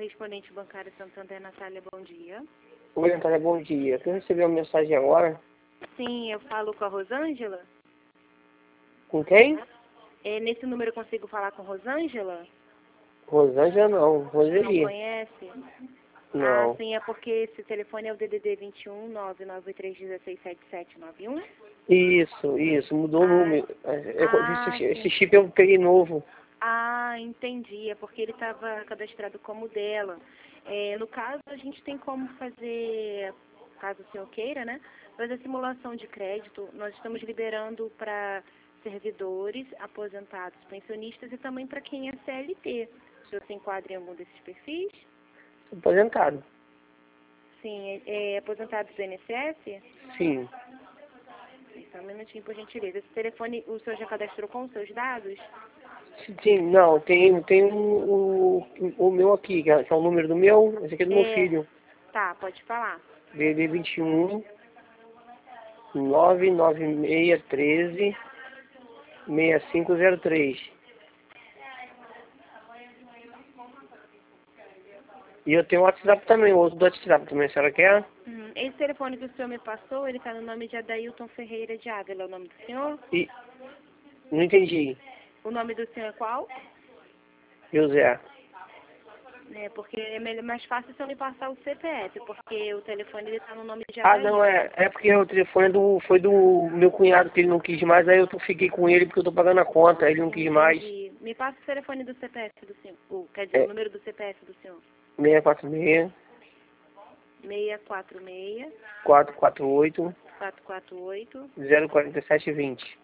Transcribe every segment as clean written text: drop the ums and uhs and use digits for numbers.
correspondente bancária Santander, Natália, bom dia. Oi, Natália, bom dia. Eu recebi uma mensagem agora. Sim, eu falo com a Rosângela. Com quem? Nesse número eu consigo falar com Rosângela? Rosângela não, Não Roseli. conhece? Ah, Não. sim, é porque esse telefone é o DDD 21 993167791. Isso, mudou o número. Esse Sim. chip eu peguei novo. Ah, entendi. É porque ele estava cadastrado como dela. No caso, a gente tem como fazer, caso o senhor queira, né? Fazer simulação de crédito. Nós estamos liberando para servidores, aposentados, pensionistas e também para quem é CLT. O senhor se enquadra em algum desses perfis? Aposentado. Sim, é aposentado do INSS? Sim. Só um minutinho, por gentileza. Esse telefone, o senhor já cadastrou com os seus dados? Sim, não, tem o meu aqui, que é o número do meu, esse aqui é do meu filho. Tá, pode falar. DD 21 99613 6503. E eu tenho o WhatsApp também, o outro do WhatsApp também, a senhora quer? Esse telefone que o senhor me passou, ele está no nome de Adailton Ferreira de Ávila, é o nome do senhor? E não entendi. O nome do senhor é qual? José. Porque é mais fácil se eu me passar o CPF, porque o telefone ele está no nome de Ah, Adailton. não, é porque o telefone foi do meu cunhado que ele não quis mais, aí eu fiquei com ele porque eu tô pagando a conta, ele não quis mais. Entendi. Me passa o telefone do CPF do senhor, quer dizer, o É número do CPF do senhor. 646 646 448 448. 04720.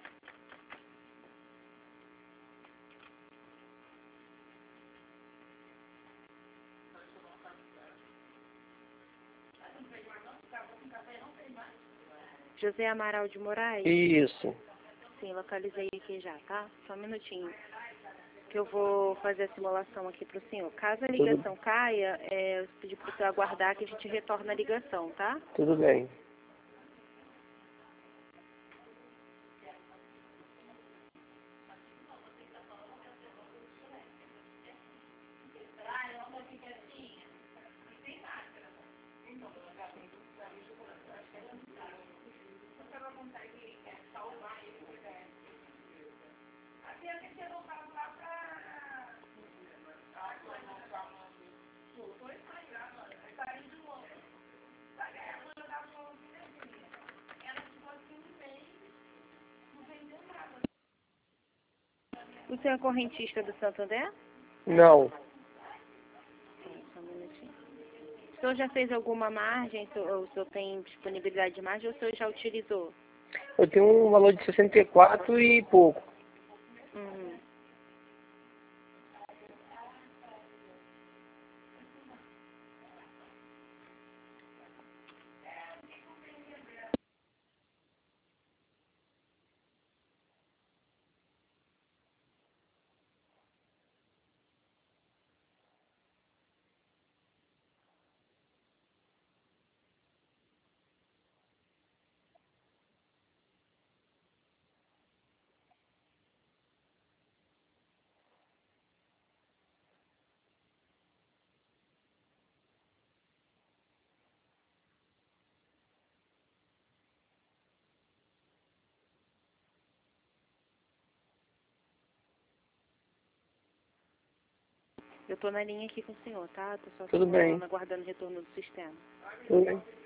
José Amaral de Moraes? Isso. Sim, localizei aqui já, tá? Só um minutinho. Que eu vou fazer a simulação aqui para o senhor. Caso a ligação caia, eu pedi para o senhor aguardar que a gente retorna a ligação, tá? Tudo bem. O senhor é correntista do Santander? Não. Sim, só um minutinho. O senhor já fez alguma margem? O senhor tem disponibilidade de margem ou o senhor já utilizou? Eu tenho um valor de 64 e pouco. Uhum. Eu estou na linha aqui com o senhor, tá? Estou só Tudo bem. simulando, aguardando o retorno do sistema. Tudo bem.